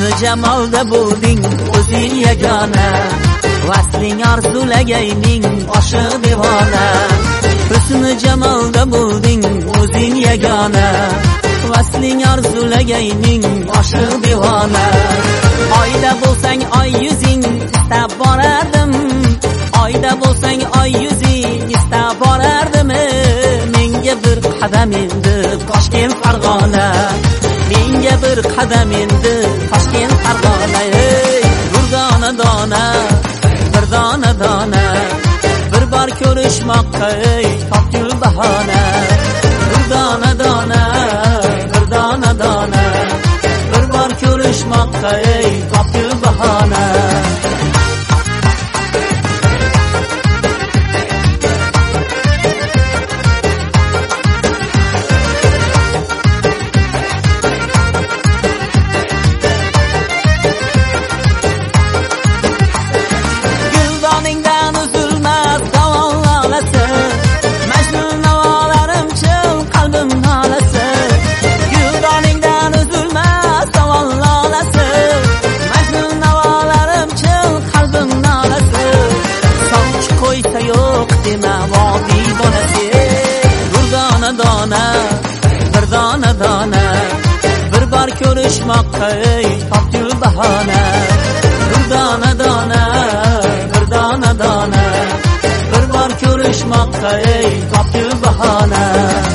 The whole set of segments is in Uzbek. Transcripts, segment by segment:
husni jamolda bo'lding o'zing yagona, vasling arzulagayning oshiq devona. Husni jamolda bo'lding o'zing yagona, vasling arzulagayning oshiq devona. Oyda bo'lsang oy yuzing istab borardim, oyda bo'lsang oy yuzing istab borardim. Menga bir qadam endi Toshkent Farg'ona, menga bir qadam endi Toshkent Farg'ona. Bir dona dona, bir dona dona, bir bor ko'rishmoqqa topgil bahona. Bir dona dona, bir dona dona, bir bor ko'rishmoqqa topgil bahona. Bir dona dona, bir bor ko'rishmoqqa topgil bahona. Bir dona dona, bir dona dona, bir bor ko'rishmoqqa topgil bahona.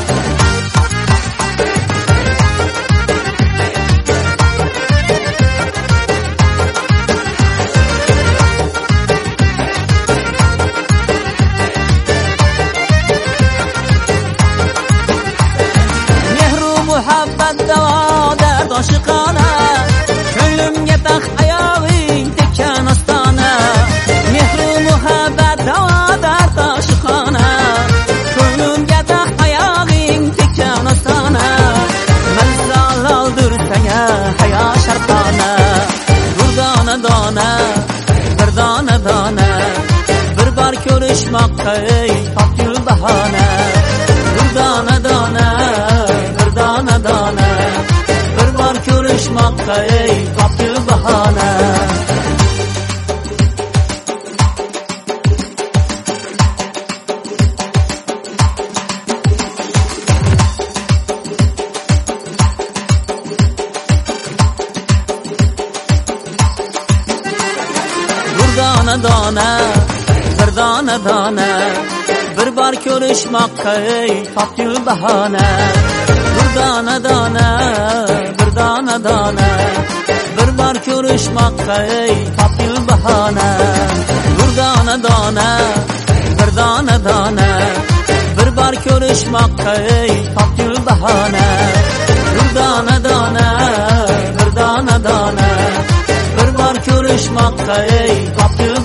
Muhabbat davoda oshiqona, ko'nglimga taxt oyog'ing tekkan ostona. Mehru muhabbat davoda oshiqona, ko'nglimga taxt oyog'ing tekkan ostona. Manzil oldirsanga hayo sharqona. Bir dona dona, bir dona dona, bir bor ko'rishmoqqa topgil bahona. Bir dona dona, dona dona, bir bor ko'rishmoqqa topgil bahona. Bir dona dona, bir dona dona, bir bor ko'rishmoqqa topgil bahona. Bir dona dona, bir dona dona, bir bor ko'rishmoqqa topgil bahona. Bir dona dona, bir dona dona, bir bor ko'rishmoqqa topgil bahona. Bir dona dona, bir dona dona, bir bor ko'rishmoqqa topgil